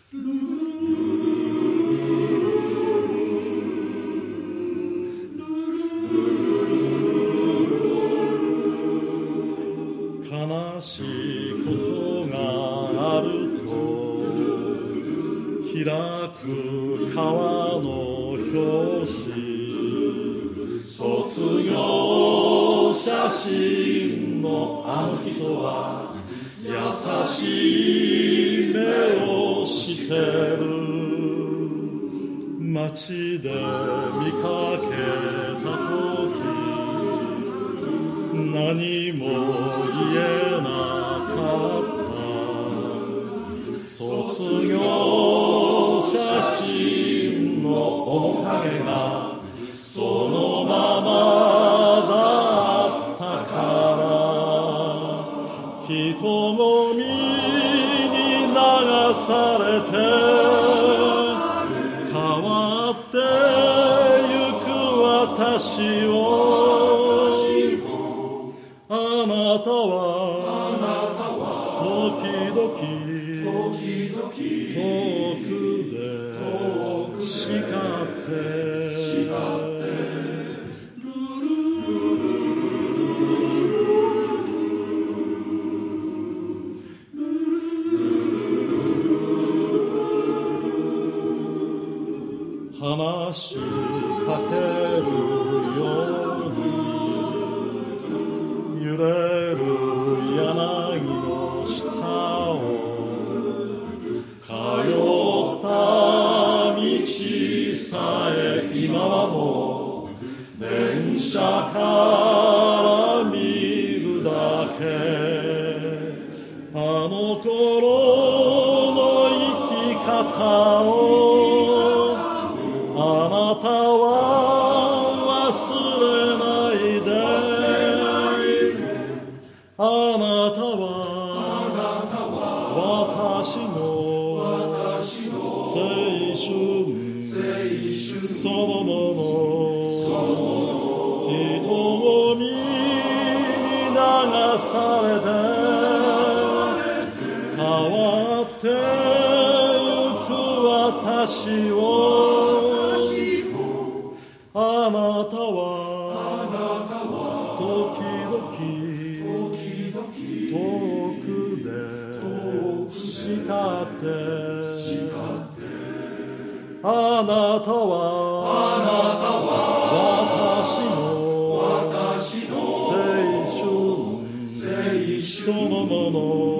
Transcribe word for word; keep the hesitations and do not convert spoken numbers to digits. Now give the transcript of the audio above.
悲しいことがあると開く川の表紙、卒業写真のあの人は優しい目をしてる。街で見かけたとき何も言えなかった。卒業写真の面影がそのままだったから人混みに流されて変わってゆく私をあなたは時々遠くで叱って話しかけるように揺れる柳の下を通った道さえ今はもう電車から見るだけ。あの頃の生き方をあなたは忘れないで。あなたは私の青春そのもの。人混みに流されて変わってゆく私をあなたは時々遠くで叱ってあなたは私の青春そのもの。